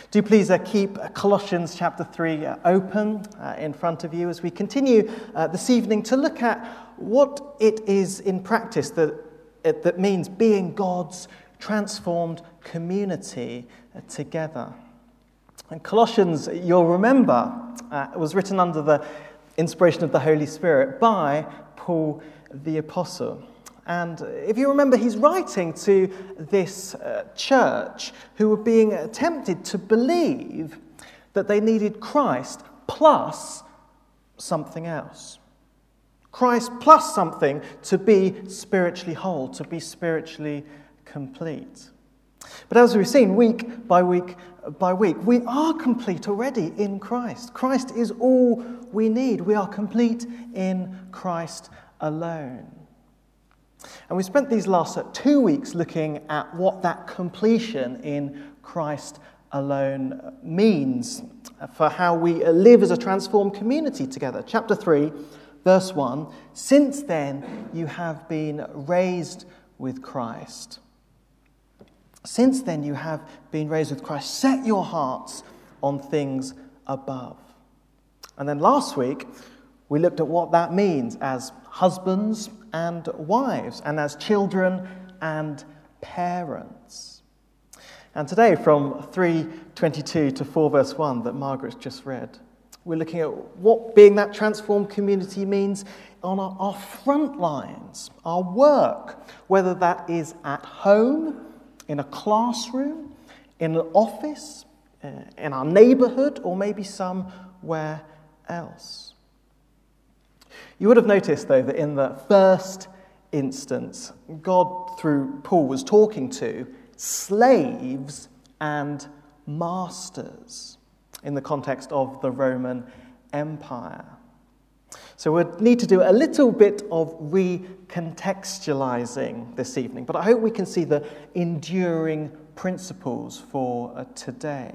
Do please keep Colossians chapter 3 open in front of you as we continue this evening to look at what it is in practice that means being God's transformed community together. And Colossians, you'll remember, was written under the inspiration of the Holy Spirit by Paul the Apostle. And if you remember, he's writing to this church who were being tempted to believe that they needed Christ plus something else. Christ plus something to be spiritually whole, to be spiritually complete. But as we've seen, week by week by week, we are complete already in Christ. Christ is all we need. We are complete in Christ alone. And we spent these last 2 weeks looking at what that completion in Christ alone means for how we live as a transformed community together. Chapter 3, verse 1, since then you have been raised with Christ. Since then you have been raised with Christ. Set your hearts on things above. And then last week we looked at what that means as husbands and wives, and as children and parents. And today, from 3:22 to 4 verse 1 that Margaret's just read, we're looking at what being that transformed community means on our front lines, our work, whether that is at home, in a classroom, in an office, in our neighbourhood, or maybe somewhere else. You would have noticed, though, that in the first instance, God, through Paul, was talking to slaves and masters in the context of the Roman Empire. So we'll need to do a little bit of recontextualizing this evening, but I hope we can see the enduring principles for today.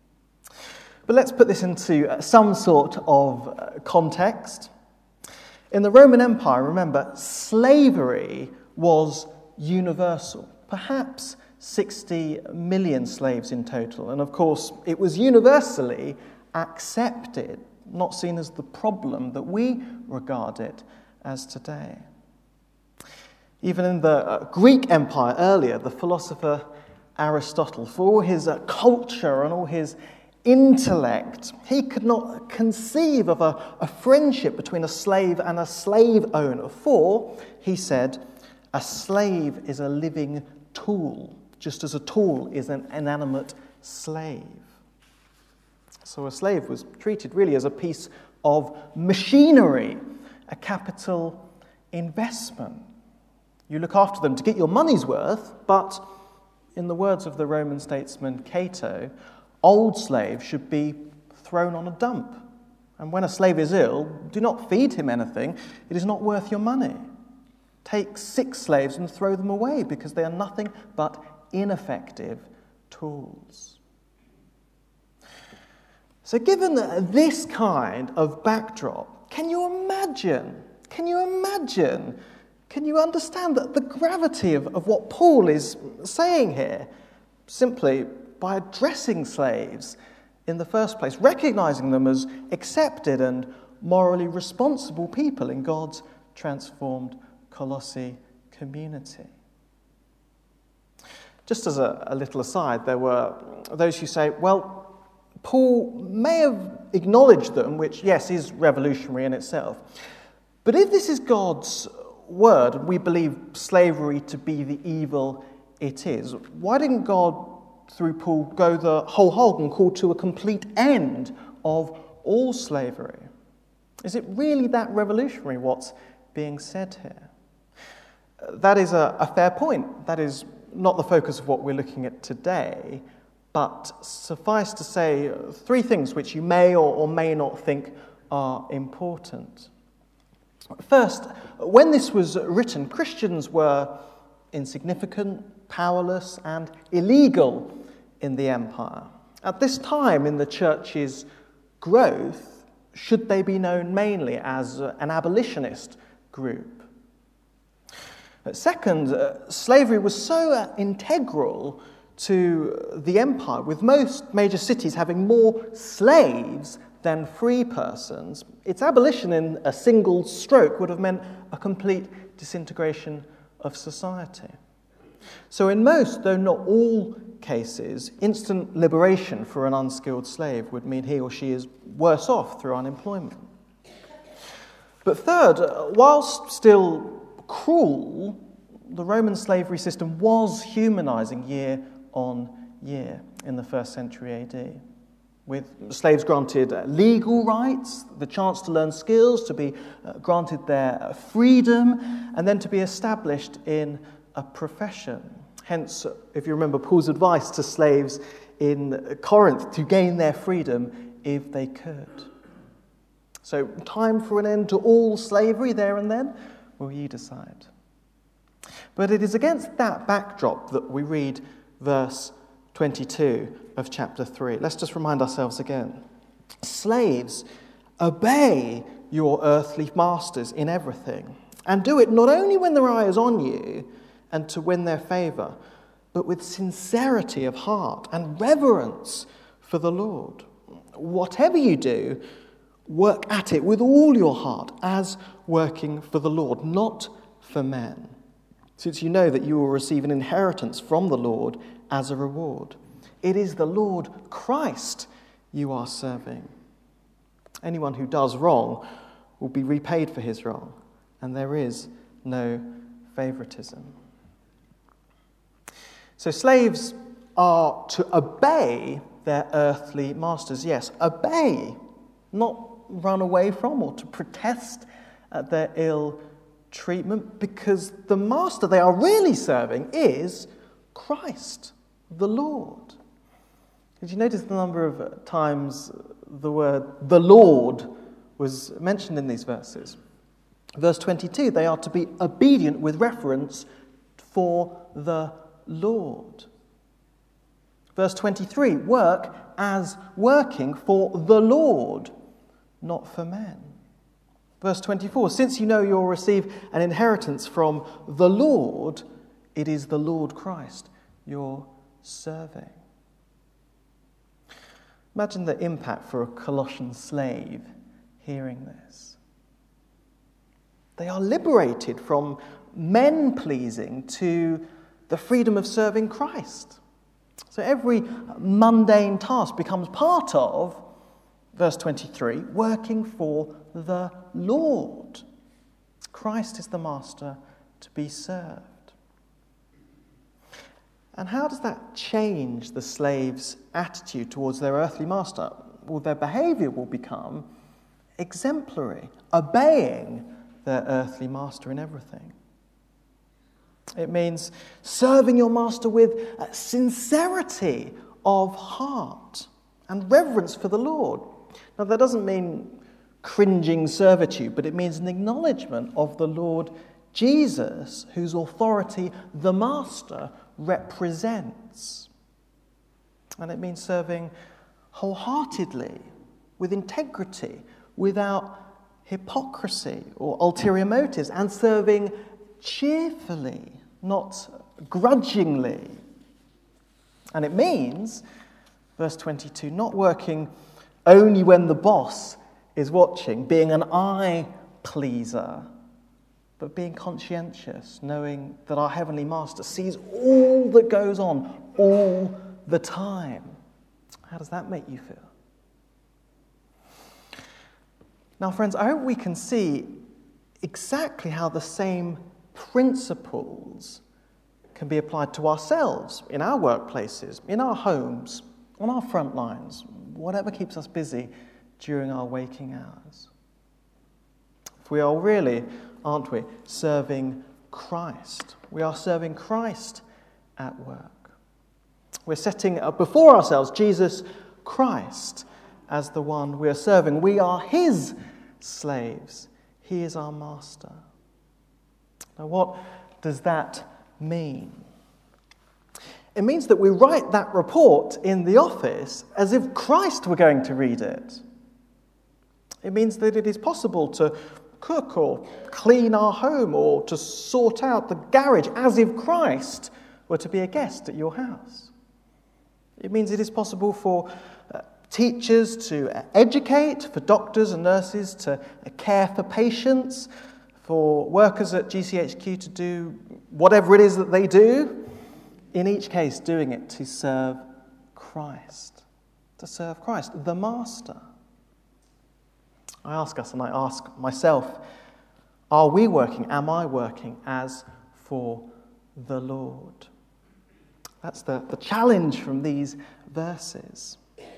But let's put this into some sort of context. In the Roman Empire, remember, slavery was universal, perhaps 60 million slaves in total. And of course, it was universally accepted, not seen as the problem that we regard it as today. Even in the Greek Empire earlier, the philosopher Aristotle, for all his culture and all his intellect, he could not conceive of a friendship between a slave and a slave owner, for, he said, a slave is a living tool, just as a tool is an inanimate slave. So a slave was treated really as a piece of machinery, a capital investment. You look after them to get your money's worth, but in the words of the Roman statesman Cato, old slaves should be thrown on a dump. And when a slave is ill, do not feed him anything. It is not worth your money. Take 6 slaves and throw them away because they are nothing but ineffective tools. So given this kind of backdrop, can you understand the gravity of what Paul is saying here? Simply by addressing slaves in the first place, recognizing them as accepted and morally responsible people in God's transformed Colossae community. Just as a little aside, there were those who say, well, Paul may have acknowledged them, which, yes, is revolutionary in itself. But if this is God's word, and we believe slavery to be the evil it is, why didn't God, through Paul, go the whole hog and call to a complete end of all slavery? Is it really that revolutionary, what's being said here? That is a fair point. That is not the focus of what we're looking at today, but suffice to say 3 things which you may or may not think are important. First, when this was written, Christians were insignificant, powerless, and illegal in the empire. At this time in the church's growth, should they be known mainly as an abolitionist group? Second, slavery was so integral to the empire, with most major cities having more slaves than free persons, its abolition in a single stroke would have meant a complete disintegration of society. So in most, though not all cases, instant liberation for an unskilled slave would mean he or she is worse off through unemployment. But third, whilst still cruel, the Roman slavery system was humanizing year on year in the 1st century AD, with slaves granted legal rights, the chance to learn skills, to be granted their freedom, and then to be established in a profession. Hence, if you remember Paul's advice to slaves in Corinth to gain their freedom if they could. So, time for an end to all slavery there and then? Will you decide? But it is against that backdrop that we read verse 22 of chapter 3. Let's just remind ourselves again. Slaves, obey your earthly masters in everything, and do it not only when their eye is on you and to win their favour, but with sincerity of heart and reverence for the Lord. Whatever you do, work at it with all your heart as working for the Lord, not for men, since you know that you will receive an inheritance from the Lord as a reward. It is the Lord Christ you are serving. Anyone who does wrong will be repaid for his wrong, and there is no favoritism. So slaves are to obey their earthly masters. Yes, obey, not run away from or to protest at their ill treatment, because the master they are really serving is Christ, the Lord. Did you notice the number of times the word the Lord was mentioned in these verses? Verse 22, they are to be obedient with reference for the Lord. Verse 23, work as working for the Lord, not for men. Verse 24, since you know you'll receive an inheritance from the Lord, it is the Lord Christ you're serving. Imagine the impact for a Colossian slave hearing this. They are liberated from men-pleasing to the freedom of serving Christ. So every mundane task becomes part of, verse 23, working for the Lord. Christ is the master to be served. And how does that change the slave's attitude towards their earthly master? Well, their behaviour will become exemplary, obeying their earthly master in everything. It means serving your master with sincerity of heart and reverence for the Lord. Now, that doesn't mean cringing servitude, but it means an acknowledgement of the Lord Jesus, whose authority the master represents. And it means serving wholeheartedly, with integrity, without hypocrisy or ulterior motives, and serving cheerfully, not grudgingly. And it means, verse 22, not working only when the boss is watching, being an eye pleaser, but being conscientious, knowing that our Heavenly Master sees all that goes on all the time. How does that make you feel? Now, friends, I hope we can see exactly how the same principles can be applied to ourselves, in our workplaces, in our homes, on our front lines, whatever keeps us busy during our waking hours. If we are really, aren't we, serving Christ? We are serving Christ at work. We're setting up before ourselves Jesus Christ as the one we are serving. We are his slaves. He is our master. Now, what does that mean? It means that we write that report in the office as if Christ were going to read it. It means that it is possible to cook or clean our home or to sort out the garage as if Christ were to be a guest at your house. It means it is possible for teachers to educate, for doctors and nurses to care for patients, for workers at GCHQ to do whatever it is that they do, in each case doing it to serve Christ, the Master. I ask us and I ask myself, are we working, am I working as for the Lord? That's the challenge from these verses.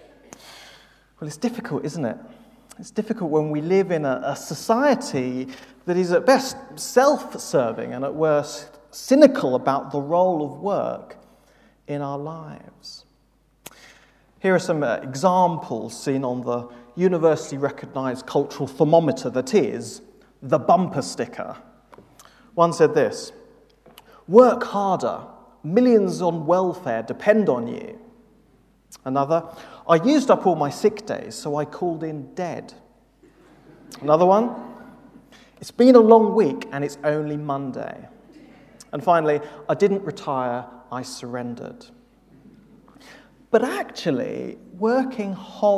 Well, it's difficult, isn't it? It's difficult when we live in a society that is at best self-serving and at worst cynical about the role of work in our lives. Here are some examples seen on the university-recognised cultural thermometer that is the bumper sticker. One said this: "Work harder, millions on welfare depend on you." Another: "I used up all my sick days, so I called in dead." Another one: "It's been a long week and it's only Monday." And finally: "I didn't retire, I surrendered." But actually, working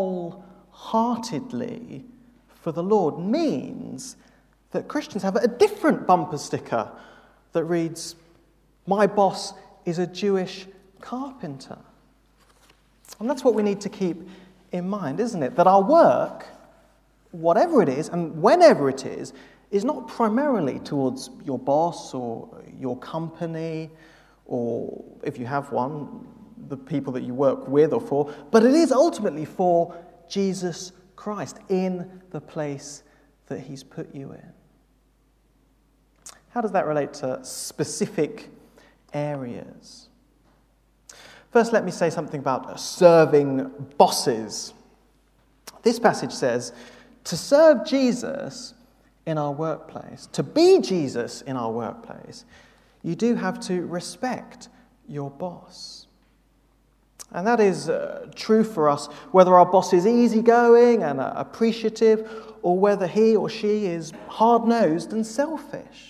wholeheartedly for the Lord means that Christians have a different bumper sticker that reads, "My boss is a Jewish carpenter." And that's what we need to keep in mind, isn't it? That our work, whatever it is and whenever it is not primarily towards your boss or your company, or if you have one, the people that you work with or for, but it is ultimately for Jesus Christ in the place that he's put you in. How does that relate to specific areas? First, let me say something about serving bosses. This passage says, to serve Jesus in our workplace, to be Jesus in our workplace, you do have to respect your boss. And that is true for us, whether our boss is easygoing and appreciative, or whether he or she is hard-nosed and selfish.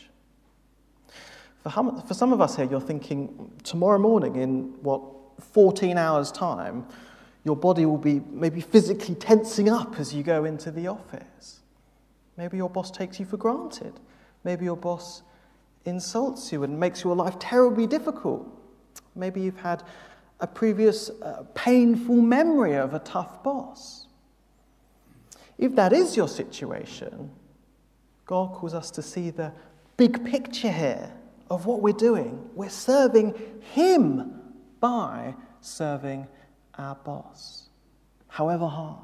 For some of us here, you're thinking, tomorrow morning in, 14 hours' time, your body will be maybe physically tensing up as you go into the office. Maybe your boss takes you for granted. Maybe your boss insults you and makes your life terribly difficult. Maybe you've had a previous painful memory of a tough boss. If that is your situation, God calls us to see the big picture here of what we're doing. We're serving him by serving our boss, however hard.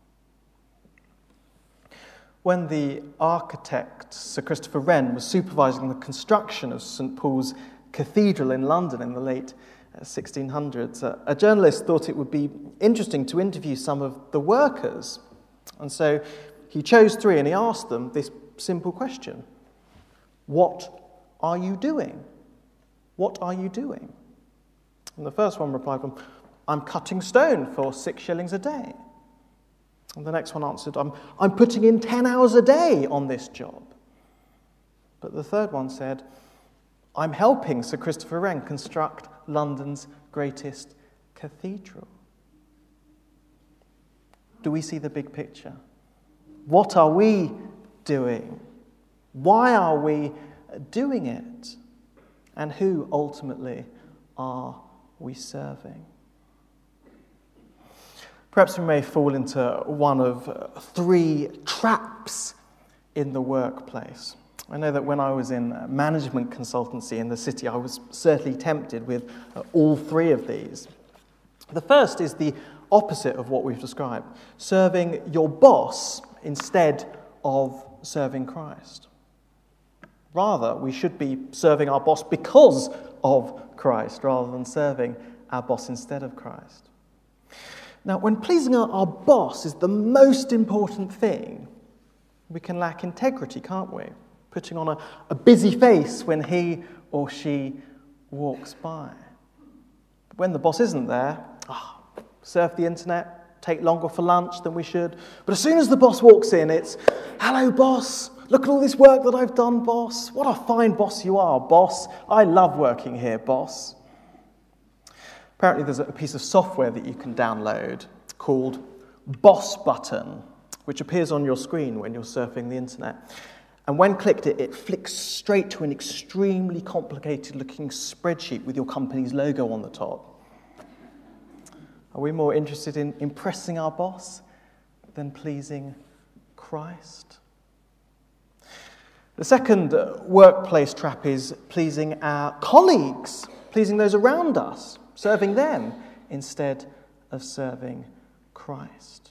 When the architect, Sir Christopher Wren, was supervising the construction of St Paul's Cathedral in London in the late 1600s, a journalist thought it would be interesting to interview some of the workers. And so he chose 3 and he asked them this simple question: what are you doing? What are you doing? And the first one replied, "I'm cutting stone for 6 shillings a day." And the next one answered, I'm putting in 10 hours a day on this job. But the third one said, "I'm helping Sir Christopher Wren construct London's greatest cathedral." Do we see the big picture? What are we doing? Why are we doing it? And who ultimately are we serving? Perhaps we may fall into one of 3 traps in the workplace. I know that when I was in management consultancy in the city, I was certainly tempted with all 3 of these. The first is the opposite of what we've described: serving your boss instead of serving Christ. Rather, we should be serving our boss because of Christ, rather than serving our boss instead of Christ. Now, when pleasing our boss is the most important thing, we can lack integrity, can't we? Putting on a busy face when he or she walks by. But when the boss isn't there, surf the internet, take longer for lunch than we should. But as soon as the boss walks in, it's, "Hello, boss. Look at all this work that I've done, boss. What a fine boss you are, boss. I love working here, boss." Apparently there's a piece of software that you can download called Boss Button, which appears on your screen when you're surfing the internet. And when clicked, it flicks straight to an extremely complicated-looking spreadsheet with your company's logo on the top. Are we more interested in impressing our boss than pleasing Christ? The second workplace trap is pleasing our colleagues, pleasing those around us, serving them instead of serving Christ.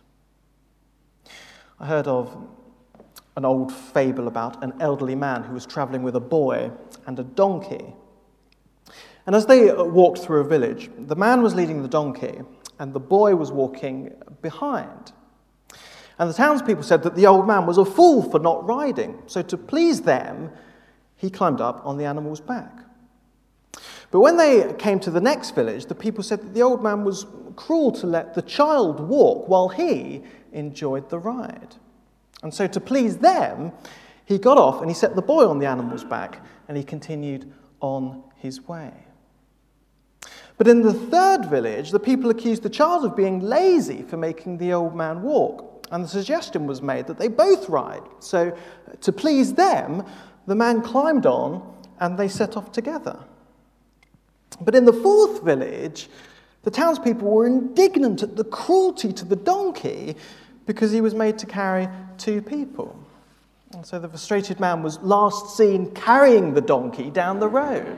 I heard of an old fable about an elderly man who was travelling with a boy and a donkey. And as they walked through a village, the man was leading the donkey and the boy was walking behind. And the townspeople said that the old man was a fool for not riding. So to please them, he climbed up on the animal's back. But when they came to the next village, the people said that the old man was cruel to let the child walk while he enjoyed the ride. And so to please them, he got off and he set the boy on the animal's back and he continued on his way. But in the third village, the people accused the child of being lazy for making the old man walk. And the suggestion was made that they both ride. So to please them, the man climbed on and they set off together. But in the fourth village, the townspeople were indignant at the cruelty to the donkey because he was made to carry two people. And so the frustrated man was last seen carrying the donkey down the road.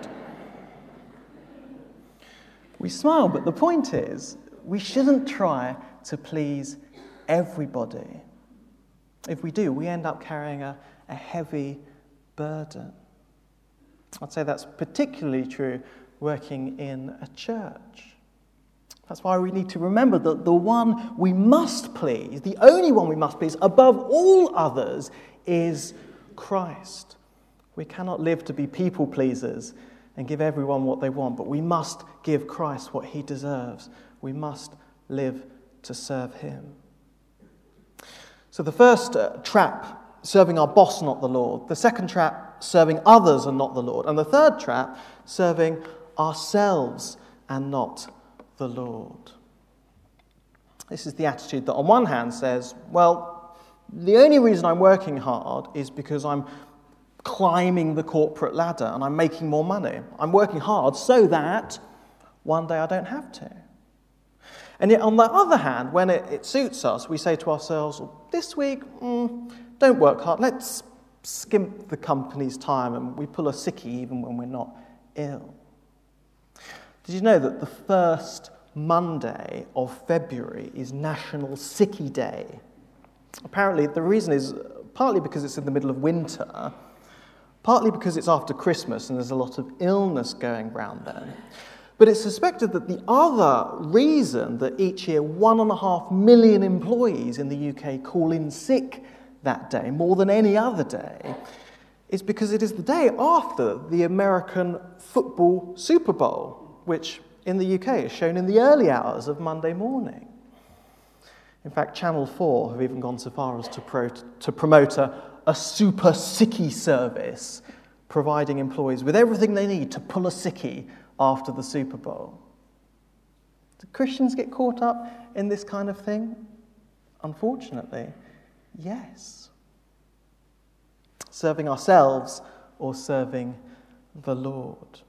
We smile, but the point is, we shouldn't try to please everybody. If we do, we end up carrying a heavy burden. I'd say that's particularly true working in a church. That's why we need to remember that the one we must please, the only one we must please above all others, is Christ. We cannot live to be people pleasers and give everyone what they want, but we must give Christ what he deserves. We must live to serve him. So the first trap, serving our boss, not the Lord. The second trap, serving others and not the Lord. And the third trap, serving ourselves and not the Lord. This is the attitude that on one hand says, well, the only reason I'm working hard is because I'm climbing the corporate ladder and I'm making more money. I'm working hard so that one day I don't have to. And yet on the other hand, when it suits us, we say to ourselves, this week, don't work hard, let's skimp the company's time, and we pull a sickie even when we're not ill. Did you know that the first Monday of February is National Sickie Day? Apparently, the reason is partly because it's in the middle of winter, partly because it's after Christmas and there's a lot of illness going round then. But it's suspected that the other reason that each year 1.5 million employees in the UK call in sick that day, more than any other day, is because it is the day after the American football Super Bowl, which in the UK is shown in the early hours of Monday morning. In fact, Channel 4 have even gone so far as to promote a super sickie service, providing employees with everything they need to pull a sickie after the Super Bowl. Do Christians get caught up in this kind of thing? Unfortunately, yes. Serving ourselves or serving the Lord.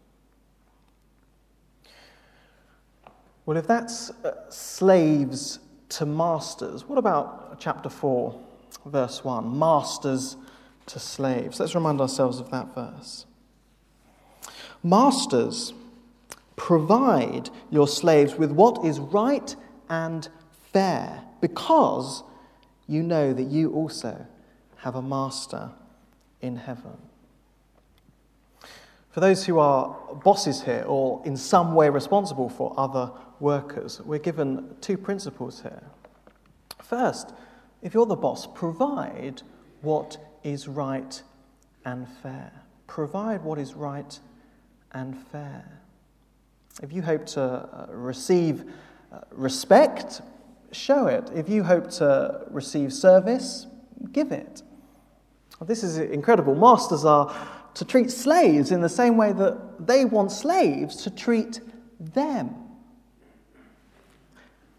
Well, if that's slaves to masters, what about chapter 4, verse 1? Masters to slaves. Let's remind ourselves of that verse. Masters, provide your slaves with what is right and fair, because you know that you also have a master in heaven. For those who are bosses here or in some way responsible for other workers, we're given two principles here. First, if you're the boss, provide what is right and fair. Provide what is right and fair. If you hope to receive respect, show it. If you hope to receive service, give it. This is incredible. Masters are to treat slaves in the same way that they want slaves to treat them.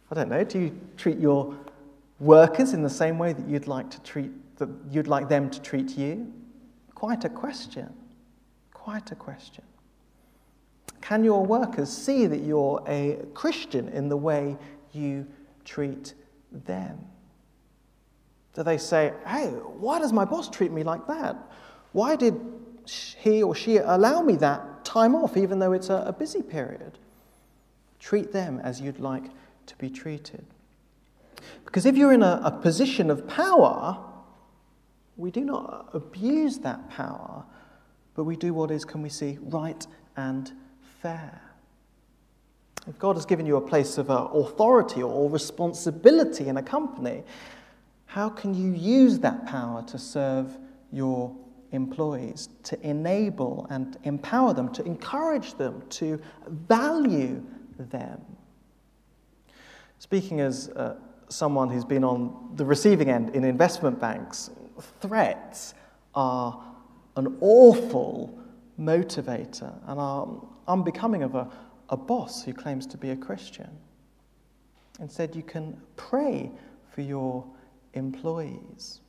I don't know, do you treat your workers in the same way that you'd like them to treat you? Quite a question. Quite a question. Can your workers see that you're a Christian in the way you treat them? Do they say, hey, why does my boss treat me like that? Why did he or she allow me that time off even though it's a busy period? Treat them as you'd like to be treated. Because if you're in a position of power, we do not abuse that power, but we do what is, can we see, right and fair. If God has given you a place of authority or responsibility in a company, how can you use that power to serve your employees, to enable and empower them, to encourage them, to value them? Speaking as someone who's been on the receiving end in investment banks, threats are an awful motivator and are unbecoming of a boss who claims to be a Christian. Instead, you can pray for your employees.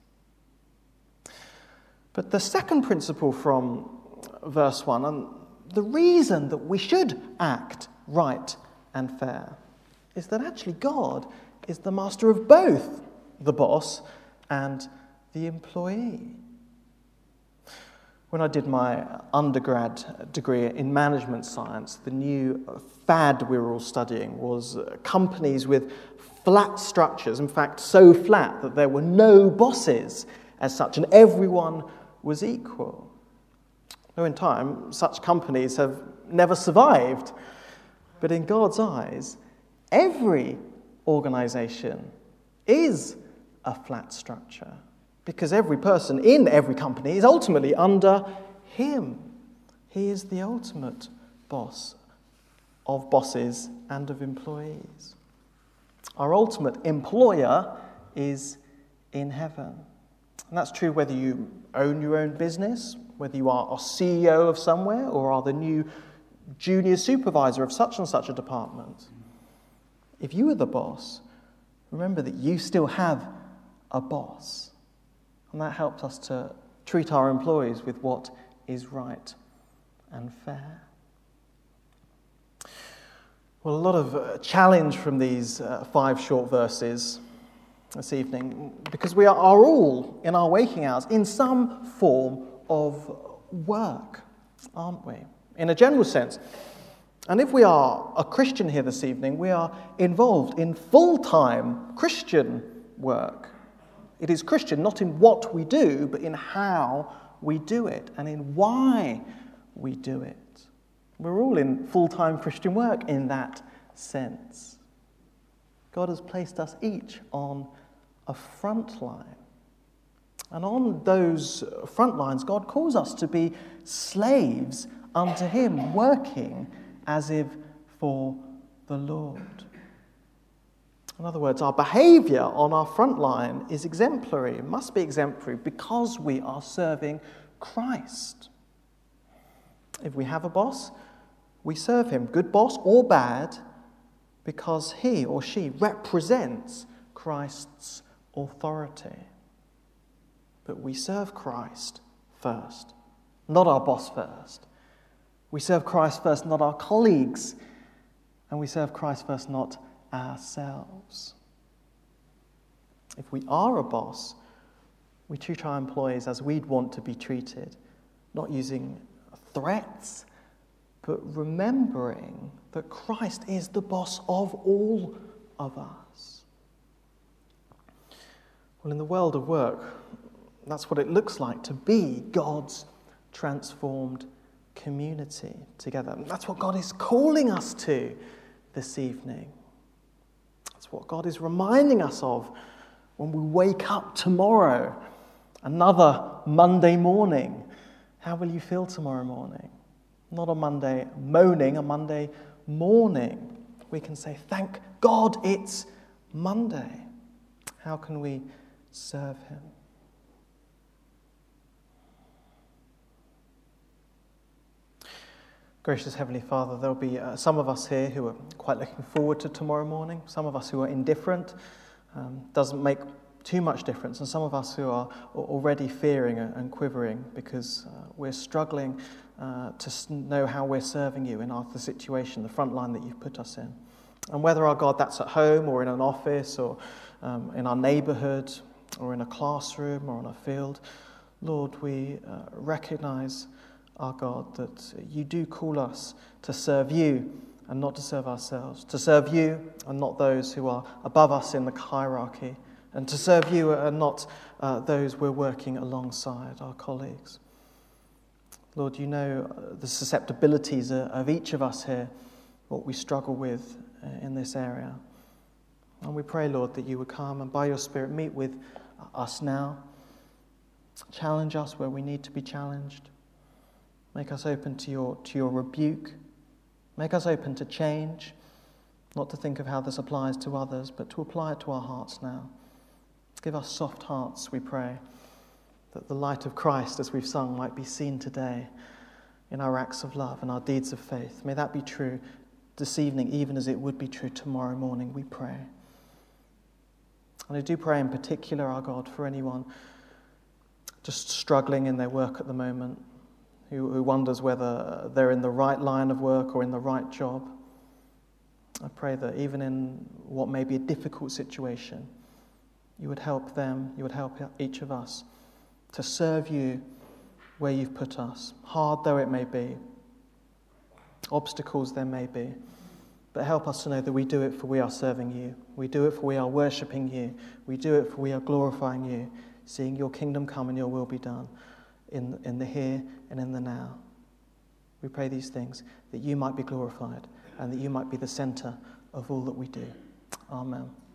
But the second principle from verse 1, and the reason that we should act right and fair, is that actually God is the master of both the boss and the employee. When I did my undergrad degree in management science, the new fad we were all studying was companies with flat structures, in fact so flat that there were no bosses as such, and everyone was equal. Though in time, such companies have never survived, but in God's eyes, every organisation is a flat structure, because every person in every company is ultimately under Him. He is the ultimate boss of bosses and of employees. Our ultimate employer is in heaven. And that's true whether you own your own business, whether you are a CEO of somewhere, or are the new junior supervisor of such and such a department. If you are the boss, remember that you still have a boss. And that helps us to treat our employees with what is right and fair. Well, a lot of challenge from these 5 short verses this evening, because we are all, in our waking hours, in some form of work, aren't we? In a general sense. And if we are a Christian here this evening, we are involved in full-time Christian work. It is Christian not in what we do, but in how we do it and in why we do it. We're all in full-time Christian work in that sense. God has placed us each on a front line. And on those front lines, God calls us to be slaves unto Him, working as if for the Lord. In other words, our behaviour on our front line is exemplary. It must be exemplary because we are serving Christ. If we have a boss, we serve him, good boss or bad, because he or she represents Christ's authority. But we serve Christ first, not our boss first. We serve Christ first, not our colleagues. And we serve Christ first, not ourselves. If we are a boss, we treat our employees as we'd want to be treated, not using threats, but remembering that Christ is the boss of all of us. Well, in the world of work, that's what it looks like to be God's transformed community together. That's what God is calling us to this evening. That's what God is reminding us of when we wake up tomorrow, another Monday morning. How will you feel tomorrow morning? Not a Monday moaning, a Monday morning. We can say, thank God it's Monday. How can we serve him? Gracious Heavenly Father, there'll be some of us here who are quite looking forward to tomorrow morning, some of us who are indifferent, doesn't make too much difference, and some of us who are already fearing and quivering because we're struggling to know how we're serving you in the situation, the front line that you've put us in. And whether, our God, that's at home or in an office or in our neighbourhood or in a classroom or on a field, Lord, we recognise, our God, that you do call us to serve you and not to serve ourselves, to serve you and not those who are above us in the hierarchy, and to serve you and not those we're working alongside, our colleagues. Lord, you know the susceptibilities of each of us here, what we struggle with in this area. And we pray, Lord, that you would come and by your Spirit meet with us now, challenge us where we need to be challenged, make us open to your rebuke, make us open to change, not to think of how this applies to others, but to apply it to our hearts now. Give us soft hearts, we pray, that the light of Christ, as we've sung, might be seen today in our acts of love and our deeds of faith. May that be true this evening, even as it would be true tomorrow morning, we pray. And I do pray in particular, our God, for anyone just struggling in their work at the moment, who wonders whether they're in the right line of work or in the right job. I pray that even in what may be a difficult situation, you would help them, you would help each of us to serve you where you've put us, hard though it may be, obstacles there may be, but help us to know that we do it for we are serving you, we do it for we are worshipping you, we do it for we are glorifying you, seeing your kingdom come and your will be done in the here and in the now. We pray these things that you might be glorified and that you might be the centre of all that we do. Amen.